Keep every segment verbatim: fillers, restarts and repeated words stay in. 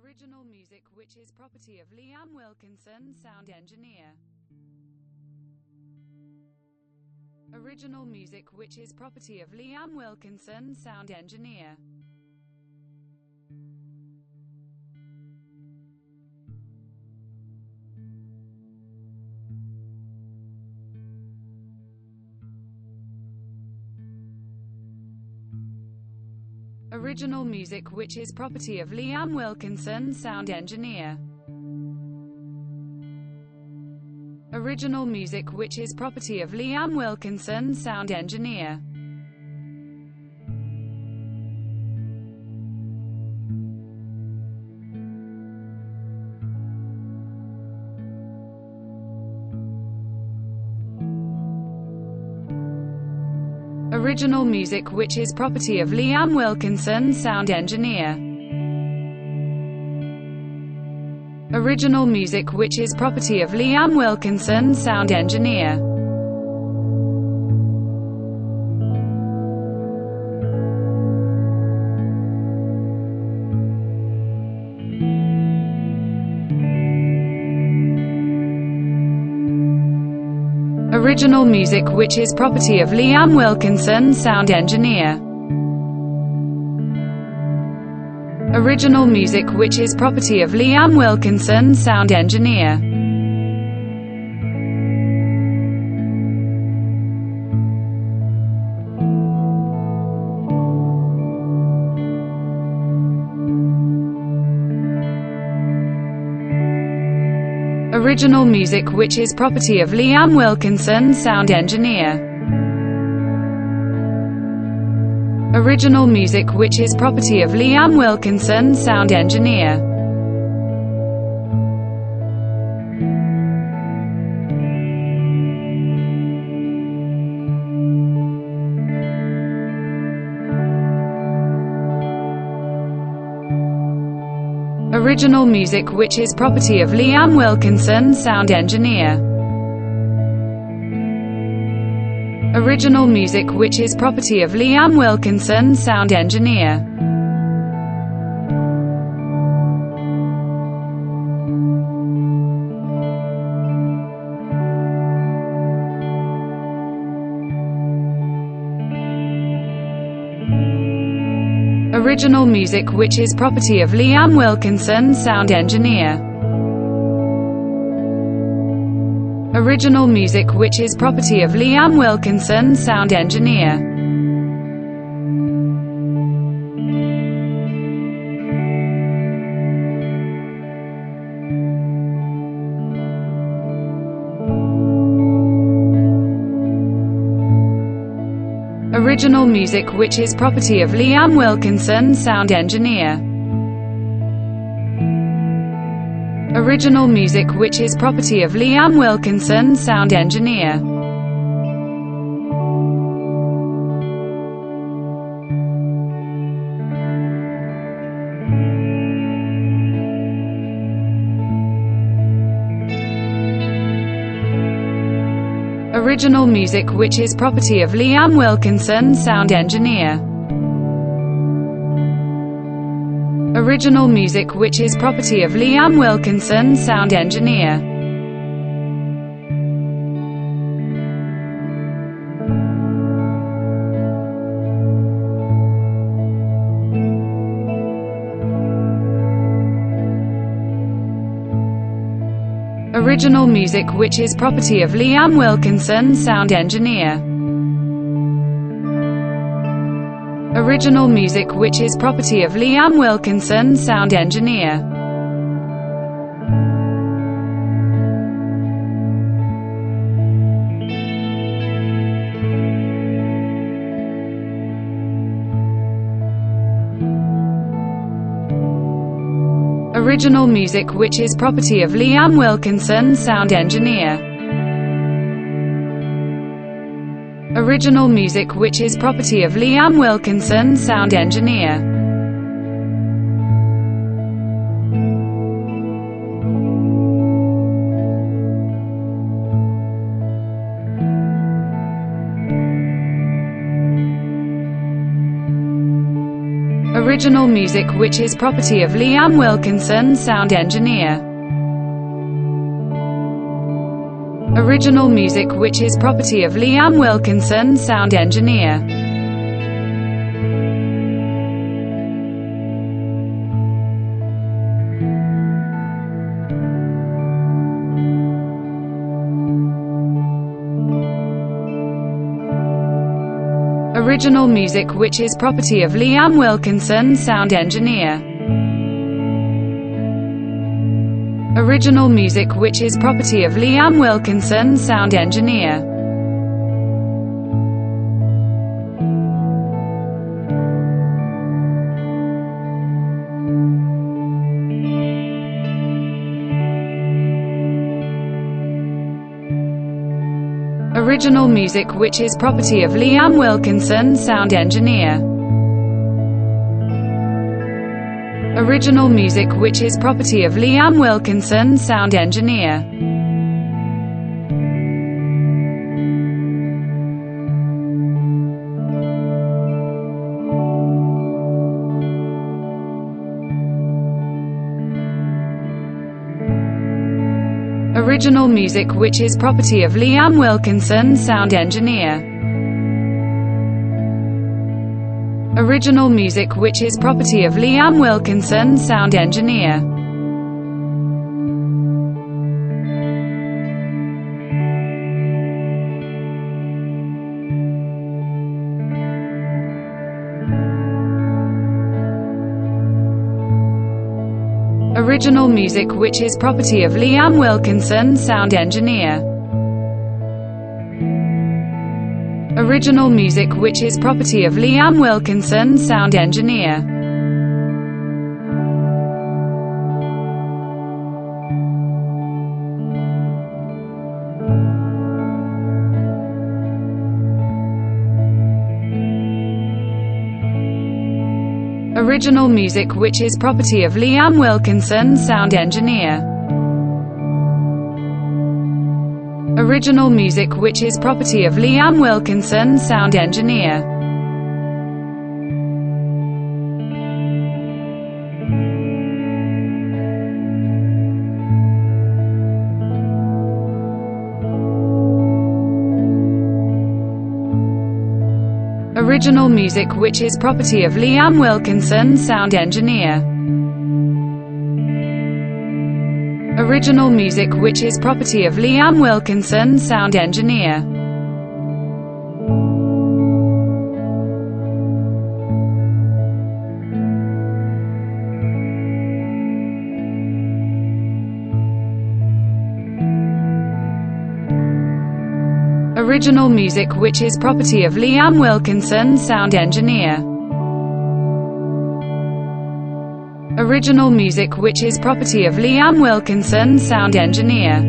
Original music which is property of Liam Wilkinson, sound engineer. Original music which is property of Liam Wilkinson, sound engineer. Original music which is property of Liam Wilkinson, sound engineer. Original music which is property of Liam Wilkinson, sound engineer. Original music which is property of Liam Wilkinson, sound engineer. Original music which is property of Liam Wilkinson, sound engineer. Original music which is property of Liam Wilkinson, sound engineer. Original music which is property of Liam Wilkinson, sound engineer. Original music which is property of Liam Wilkinson, sound engineer. Original music which is property of Liam Wilkinson, sound engineer. Original music which is property of Liam Wilkinson, sound engineer. Original music which is property of Liam Wilkinson, sound engineer. Original music which is property of Liam Wilkinson, sound engineer. Original music which is property of Liam Wilkinson, sound engineer. Original music which is property of Liam Wilkinson, sound engineer. Original music which is property of Liam Wilkinson, sound engineer. Original music which is property of Liam Wilkinson, sound engineer. Original music which is property of Liam Wilkinson, sound engineer. Original music which is property of Liam Wilkinson, sound engineer. Original music which is property of Liam Wilkinson, sound engineer. Original music which is property of Liam Wilkinson, sound engineer. Original music which is property of Liam Wilkinson, sound engineer. Original music which is property of Liam Wilkinson, sound engineer. Original music which is property of Liam Wilkinson, sound engineer. Original music which is property of Liam Wilkinson, sound engineer. Original music which is property of Liam Wilkinson, sound engineer. Original music which is property of Liam Wilkinson, sound engineer. Original music which is property of Liam Wilkinson, sound engineer. Original music which is property of Liam Wilkinson, sound engineer. Original music which is property of Liam Wilkinson, sound engineer. Original music which is property of Liam Wilkinson, sound engineer. Original music which is property of Liam Wilkinson, sound engineer. Original music which is property of Liam Wilkinson, sound engineer. Original music which is property of Liam Wilkinson, sound engineer. Original music which is property of Liam Wilkinson, sound engineer. Original music which is property of Liam Wilkinson, sound engineer. Original music which is property of Liam Wilkinson, sound engineer. Original music which is property of Liam Wilkinson, sound engineer.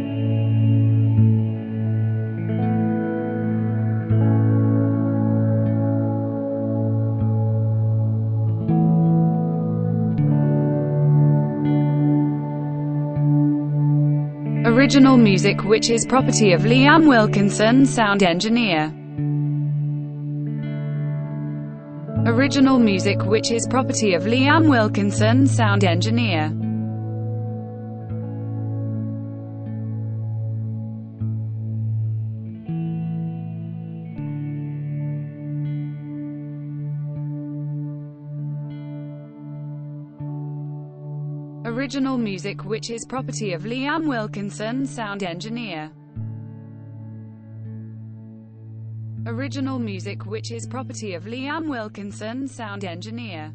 Original music which is property of Liam Wilkinson, sound engineer. Original music which is property of Liam Wilkinson, sound engineer. Original music which is property of Liam Wilkinson, sound engineer. Original music which is property of Liam Wilkinson, sound engineer.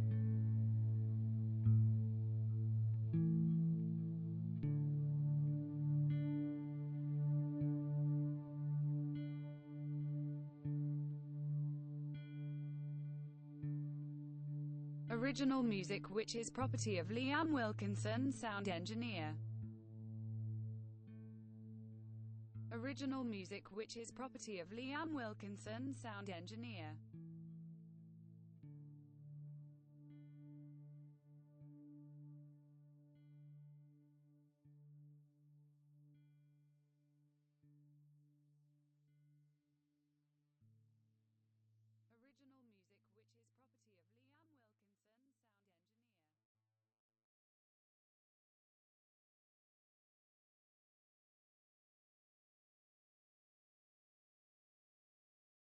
Original music which is property of Liam Wilkinson, sound engineer. Original music which is property of Liam Wilkinson, sound engineer.